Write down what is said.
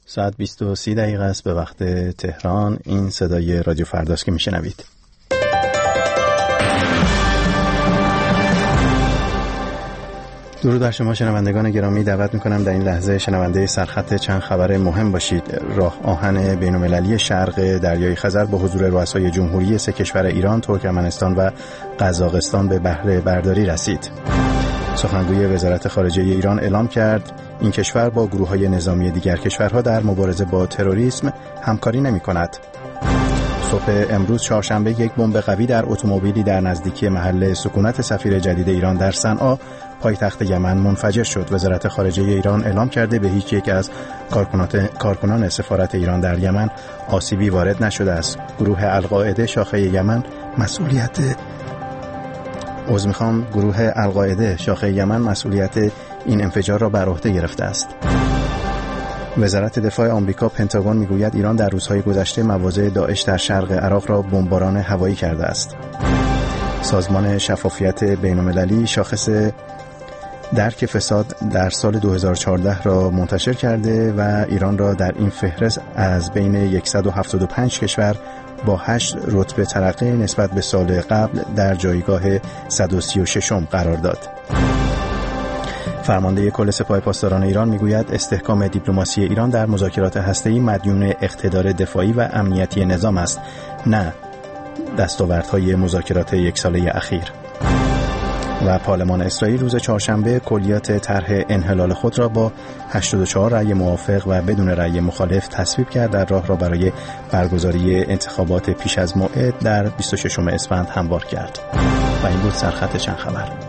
ساعت 20:30 است به وقت تهران. این صدای رادیو فرداست که میشنوید. درود بر شما شنوندگان گرامی. دعوت میکنم در این لحظه شنونده سرخط چند خبر مهم باشید. راه آهن بین‌المللی شرق دریای خزر با حضور رؤسای جمهوری سه کشور ایران، ترکمنستان و قزاقستان به بهره برداری رسید. سخنگوی وزارت خارجه ایران اعلام کرد این کشور با گروه‌های نظامی دیگر کشورها در مبارزه با تروریسم همکاری نمی‌کند. صبح امروز چهارشنبه یک بمب قوی در اتومبیلی در نزدیکی محل سکونت سفیر جدید ایران در صنعا پایتخت یمن منفجر شد. وزارت خارجه ایران اعلام کرده به هیچ یک از کارکنان سفارت ایران در یمن آسیبی وارد نشده است. گروه القاعده شاخه یمن مسئولیت این انفجار را بر عهده گرفته است. وزارت دفاع آمریکا پنتاگون میگوید ایران در روزهای گذشته مواضع داعش در شرق عراق را بمباران هوایی کرده است. سازمان شفافیت بین‌المللی شاخص درک فساد در سال 2014 را منتشر کرده و ایران را در این فهرست از بین 175 کشور با 8 رتبه ترقی نسبت به سال قبل در جایگاه 136 قرار داد. فرمانده کل سپاه پاسداران ایران میگوید استحکام دیپلماسی ایران در مذاکرات هسته‌ای مدیون اقتدار دفاعی و امنیتی نظام است، نه دستاوردهای مذاکرات یک ساله اخیر. و پارلمان اسرائیل روز چهارشنبه کلیات طرح انحلال خود را با 84 رأی موافق و بدون رأی مخالف تصویب کرد. در راه را برای برگزاری انتخابات پیش از موعد در 26 اسفند هموار کرد. و این بود سرخط چند خبر.